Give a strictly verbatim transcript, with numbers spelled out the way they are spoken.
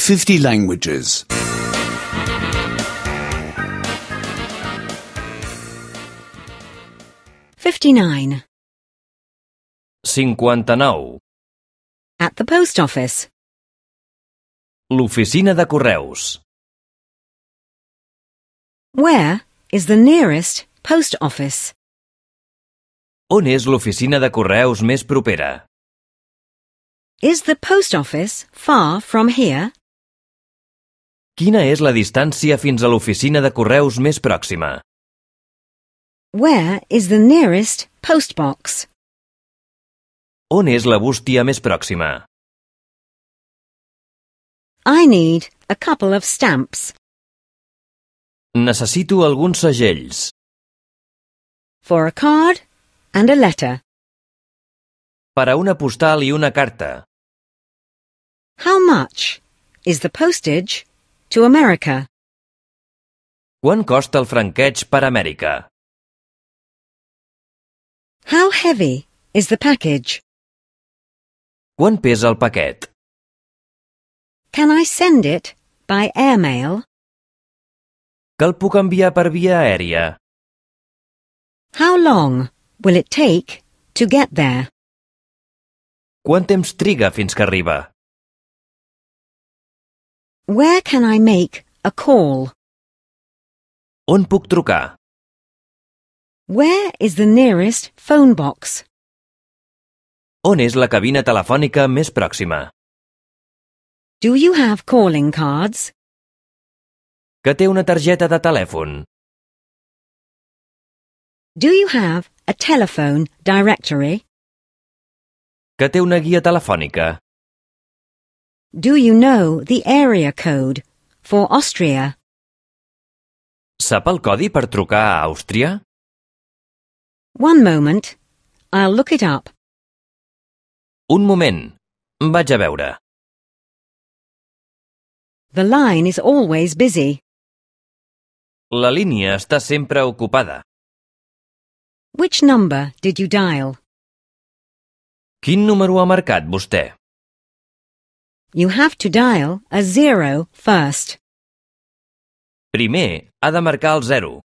fifty languages. fifty-nine. cinquanta-nou. At the post office. L'oficina de correus. Where is the nearest post office? On és l'oficina de correus més propera? Is the post office far from here? Quina és la distància fins a l'oficina de correus més pròxima? Where is the nearest post box? On és la bústia més pròxima? I need a couple of stamps. Necessito alguns segells. For a card and a letter. Per a una postal i una carta. How much is the postage to America? Quant costa el franqueig per Amèrica? How heavy is the package? Quant pesa el paquet? Can I send it by airmail? Que el puc enviar per via aèria? How long will it take to get there? Quant temps triga fins que arriba? Where can I make a call? On puc trucar? Where is the nearest phone box? On és la cabina telefònica més pròxima? Do you have calling cards? Que té una targeta de telèfon? Do you have a telephone directory? Que té una guia telefònica? Do you know the area code for Austria? Sap el codi per trucar a Àustria? One moment. I'll look it up. Un moment. Vaig a veure. The line is always busy. La línia està sempre ocupada. Which number did you dial? Quin número ha marcat vostè? You have to dial a zero first. Primer ha de marcar el zero.